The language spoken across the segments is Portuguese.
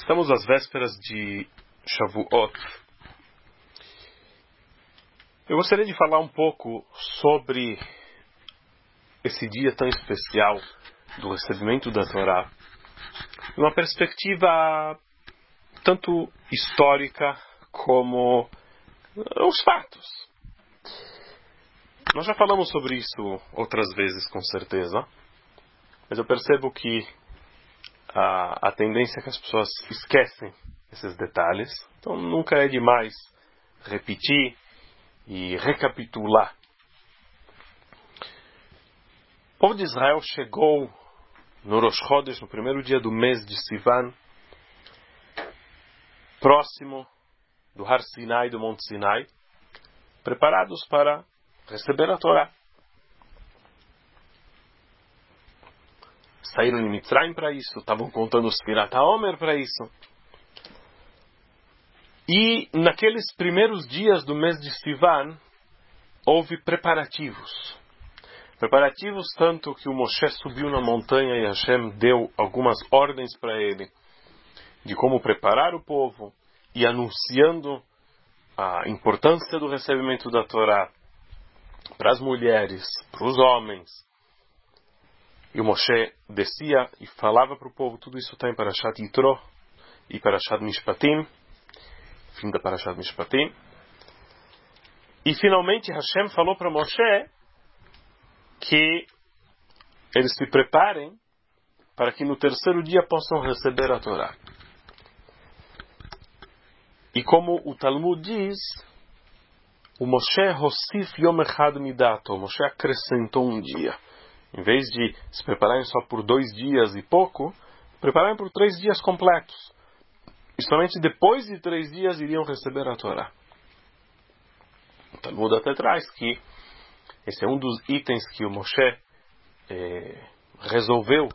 Estamos às vésperas de Shavuot. Eu gostaria de falar um pouco sobre esse dia tão especial do recebimento da Torá, de uma perspectiva tanto histórica como os fatos. Nós já falamos sobre isso outras vezes, com certeza, mas eu percebo que a tendência é que as pessoas esquecem esses detalhes. Então nunca é demais repetir e recapitular. O povo de Israel chegou no Rosh Chodesh, no primeiro dia do mês de Sivan, próximo do Har Sinai, do Monte Sinai, preparados para receber a Torá. Saíram de Mitzrayim para isso, estavam contando os Sfirat HaOmer para isso. E naqueles primeiros dias do mês de Sivan, houve preparativos. Preparativos tanto que o Moshe subiu na montanha e Hashem deu algumas ordens para ele de como preparar o povo e anunciando a importância do recebimento da Torá para as mulheres, para os homens. E o Moshe descia e falava para o povo. Tudo isso está em Parashat Yitro e Parashat Mishpatim, fim da Parashat Mishpatim. E finalmente Hashem falou para Moshe que eles se preparem para que no terceiro dia possam receber a Torá. E como o Talmud diz, o Moshe Hossif Yom Echad Midato, o Moshe acrescentou um dia. Em vez de se prepararem só por 2 dias e pouco, prepararem por 3 dias completos. E somente depois de 3 dias iriam receber a Torá. O Talmud até traz que esse é um dos itens que o Moshe resolveu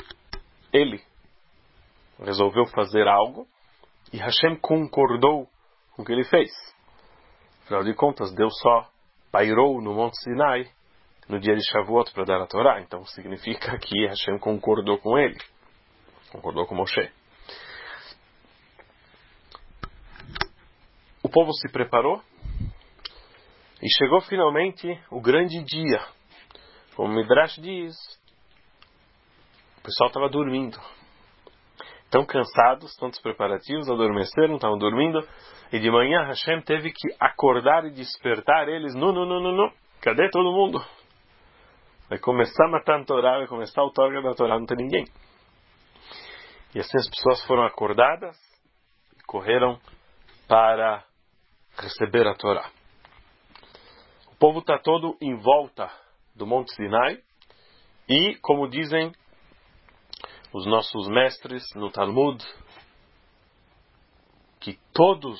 fazer algo e Hashem concordou com o que ele fez. Afinal de contas, Deus só pairou no Monte Sinai no dia de Shavuot para dar a Torá. Então significa que Hashem concordou com ele. Concordou com Moshe. O povo se preparou e chegou finalmente o grande dia. Como o Midrash diz, o pessoal estava dormindo. Tão cansados, tantos preparativos, adormeceram, estavam dormindo. E de manhã Hashem teve que acordar e despertar eles. Não. Cadê todo mundo? Vai começar a matar a Torá, vai começar a outorga da Torá, não tem ninguém. E assim as pessoas foram acordadas e correram para receber a Torá. O povo está todo em volta do Monte Sinai e, como dizem os nossos mestres no Talmud, que todos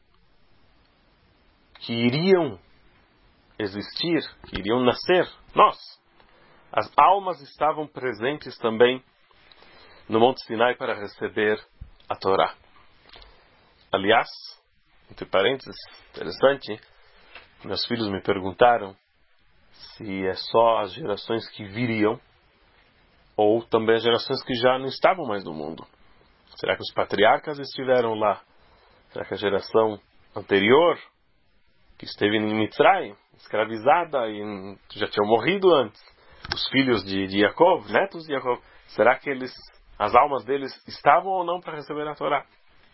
que iriam existir, que iriam nascer, nós, as almas estavam presentes também no Monte Sinai para receber a Torá. Aliás, entre parênteses, interessante, meus filhos me perguntaram se é só as gerações que viriam ou também as gerações que já não estavam mais no mundo. Será que os patriarcas estiveram lá? Será que a geração anterior, que esteve em Mitzrayim, escravizada e já tinham morrido antes, os filhos de Yaakov, netos de Yaakov, será que as almas deles estavam ou não para receber a Torá?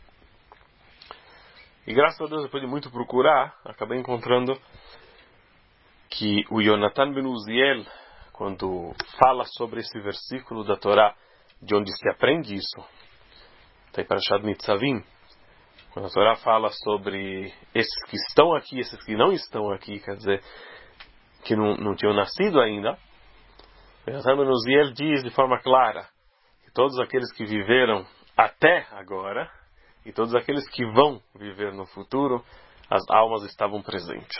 E graças a Deus, depois de muito procurar, acabei encontrando que o Yonatan Ben Uziel, quando fala sobre esse versículo da Torá, de onde se aprende isso, está em Parashat Nitzavim, quando a Torá fala sobre esses que estão aqui, esses que não estão aqui, quer dizer, que não tinham nascido ainda, o Yonatan Ben Uziel diz de forma clara que todos aqueles que viveram até agora e todos aqueles que vão viver no futuro, as almas estavam presentes.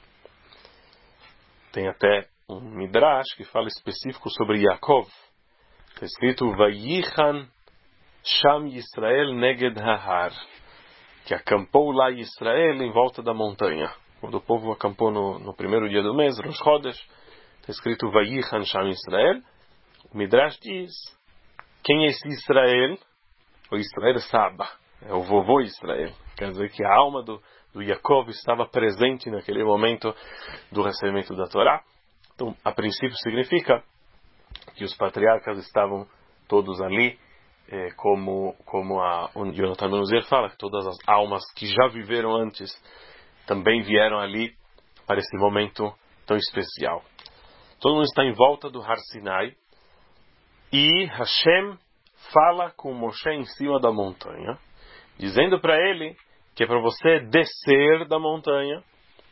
Tem até um Midrash que fala específico sobre Yaakov. Está escrito Vayichan Sham Yisrael Neged Hahar, que acampou lá Israel em volta da montanha. Quando o povo acampou no primeiro dia do mês, Rosh Chodesh, está escrito Vayichan Sham Yisrael. O Midrash diz, quem é esse Israel? o Israel Saba, é o vovô Israel. Quer dizer que a alma do Yaakov estava presente naquele momento do recebimento da Torá. Então, a princípio significa que os patriarcas estavam todos ali, como o Jonathan Menuzier fala, que todas as almas que já viveram antes também vieram ali para esse momento tão especial. Todo mundo está em volta do Har Sinai e Hashem fala com Moshe em cima da montanha, dizendo para ele que é para você descer da montanha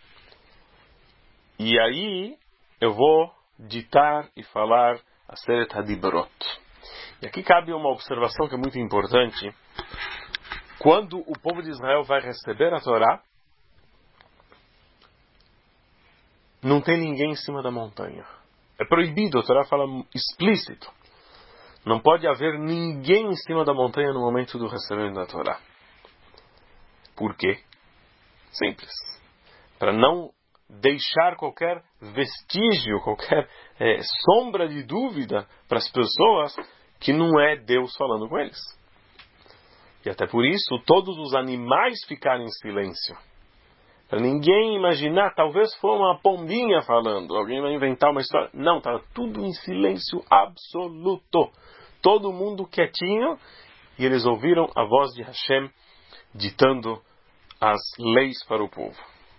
e aí eu vou ditar e falar Aseret HaDibrot. E aqui cabe uma observação que é muito importante. Quando o povo de Israel vai receber a Torá, não tem ninguém em cima da montanha. É proibido, a Torá fala explícito. Não pode haver ninguém em cima da montanha no momento do recebimento da Torá. Por quê? Simples. Para não deixar qualquer vestígio, qualquer sombra de dúvida para as pessoas que não é Deus falando com eles. E até por isso, todos os animais ficaram em silêncio. Para ninguém imaginar, talvez foi uma pombinha falando, alguém vai inventar uma história. Não, estava tudo em silêncio absoluto. Todo mundo quietinho, e eles ouviram a voz de Hashem ditando as leis para o povo.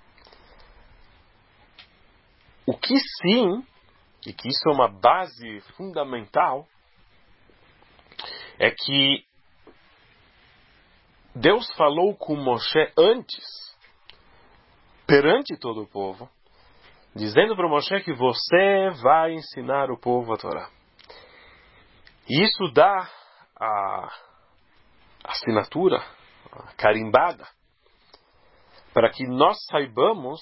O que sim, e que isso é uma base fundamental, é que Deus falou com Moshe antes, perante todo o povo, dizendo para Moshe que você vai ensinar o povo a Torá. E isso dá a assinatura, a carimbada, para que nós saibamos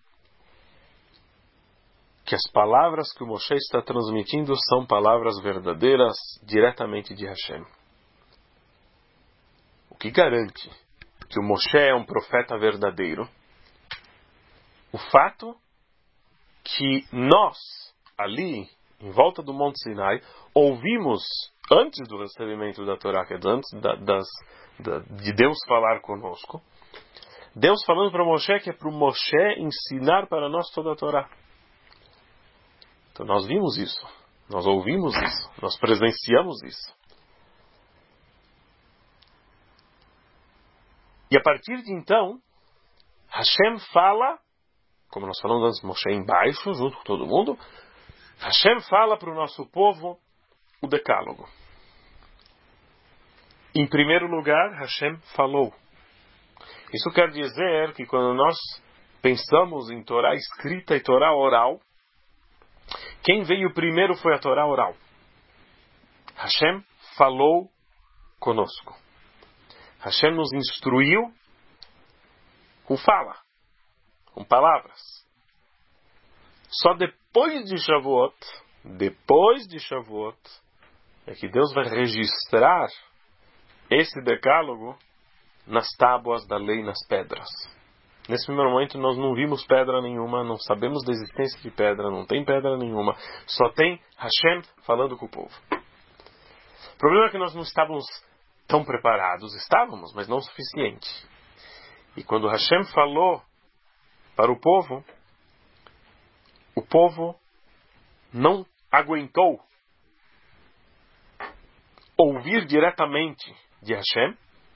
que as palavras que o Moshe está transmitindo são palavras verdadeiras diretamente de Hashem. O que garante que o Moshe é um profeta verdadeiro? O fato que nós, ali, em volta do Monte Sinai, ouvimos, antes do recebimento da Torá, que é antes de Deus falar conosco, Deus falando para Moshe que é para o Moshe ensinar para nós toda a Torá. Então nós vimos isso, nós ouvimos isso, nós presenciamos isso. E a partir de então, Hashem fala, como nós falamos antes, Moshe embaixo, junto com todo mundo, Hashem fala para o nosso povo o decálogo. Em primeiro lugar, Hashem falou. Isso quer dizer que quando nós pensamos em Torá escrita e Torá oral, quem veio primeiro foi a Torá oral. Hashem falou conosco. Hashem nos instruiu com fala, com palavras. Só depois de Shavuot, é que Deus vai registrar esse decálogo nas tábuas da lei, nas pedras. Nesse primeiro momento nós não vimos pedra nenhuma, não sabemos da existência de pedra, não tem pedra nenhuma, só tem Hashem falando com o povo. O problema é que nós não estávamos tão preparados, estávamos, mas não o suficiente. E quando Hashem falou para o povo não aguentou ouvir diretamente de Hashem,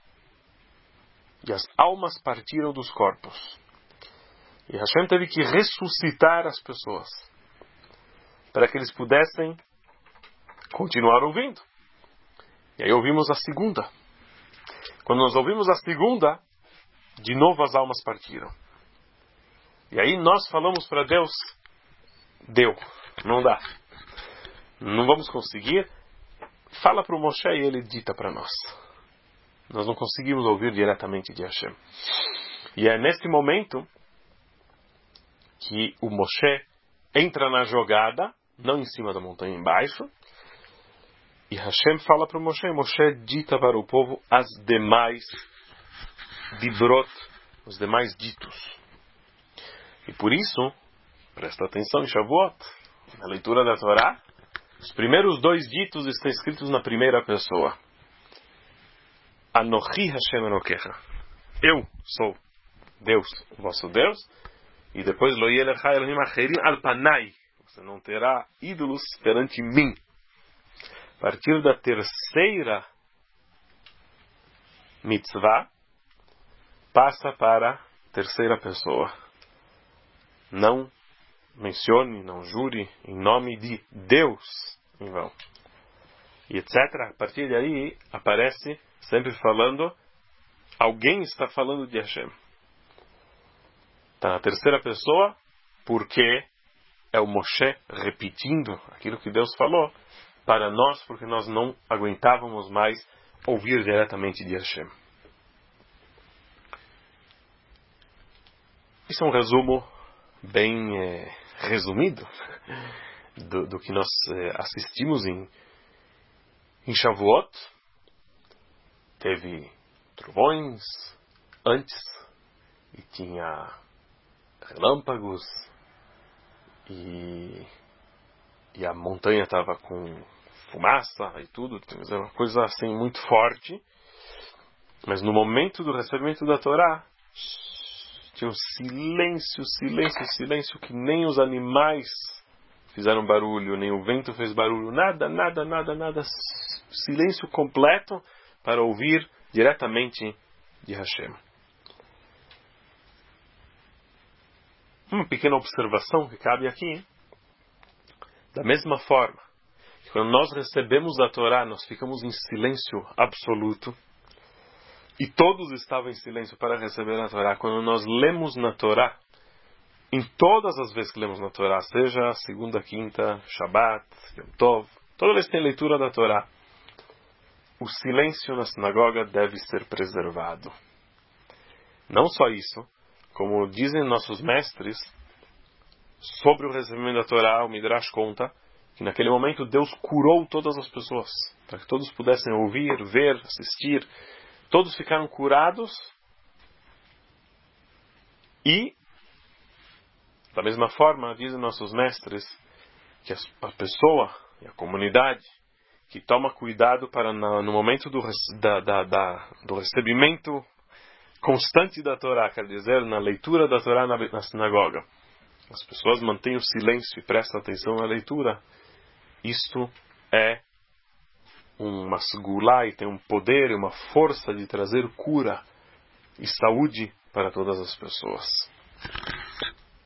e as almas partiram dos corpos. E Hashem teve que ressuscitar as pessoas para que eles pudessem continuar ouvindo. E aí ouvimos a segunda. Quando nós ouvimos a segunda, de novo as almas partiram. E aí nós falamos para Deus, deu, não dá. Não vamos conseguir. Fala para o Moshe e ele dita para nós. Nós não conseguimos ouvir diretamente de Hashem. E é nesse momento que o Moshe entra na jogada, não em cima da montanha, embaixo. E Hashem fala para o Moshe, Moshe dita para o povo as demais dibrot, os demais ditos. E por isso, presta atenção em Shavuot, na leitura da Torá, os primeiros 2 ditos estão escritos na primeira pessoa. Anochi Hashem Elokecha. Eu sou Deus, o vosso Deus. E depois, Lo yeh lecha Elohim acherim al panai. Você não terá ídolos perante mim. A partir da terceira mitzvah, passa para a terceira pessoa. Não mencione, não jure em nome de Deus em vão. E etc. A partir daí, aparece sempre falando, alguém está falando de Hashem. Está na terceira pessoa, porque é o Moshe repetindo aquilo que Deus falou para nós, porque nós não aguentávamos mais ouvir diretamente de Hashem. Isso é um resumo bem resumido do que nós assistimos em Shavuot. Teve trovões antes e tinha relâmpagos e a montanha estava com fumaça e tudo, era uma coisa assim muito forte. Mas no momento do recebimento da Torá tinha um silêncio, que nem os animais fizeram barulho, nem o vento fez barulho, nada, silêncio completo para ouvir diretamente de Hashem. Uma pequena observação que cabe aqui, da mesma forma que quando nós recebemos a Torá, nós ficamos em silêncio absoluto, e todos estavam em silêncio para receber a Torá. Quando nós lemos na Torá, em todas as vezes que lemos na Torá, seja segunda, quinta, Shabbat, Yom Tov, toda vez que tem leitura da Torá, o silêncio na sinagoga deve ser preservado. Não só isso, como dizem nossos mestres, sobre o recebimento da Torá, o Midrash conta que naquele momento Deus curou todas as pessoas, para que todos pudessem ouvir, ver, assistir. Todos ficaram curados e, da mesma forma, dizem nossos mestres, que a pessoa e a comunidade que toma cuidado para no momento do recebimento constante da Torá, quer dizer, na leitura da Torá na sinagoga, as pessoas mantêm o silêncio e prestam atenção na leitura. Isto é uma segulá e tem um poder e uma força de trazer cura e saúde para todas as pessoas.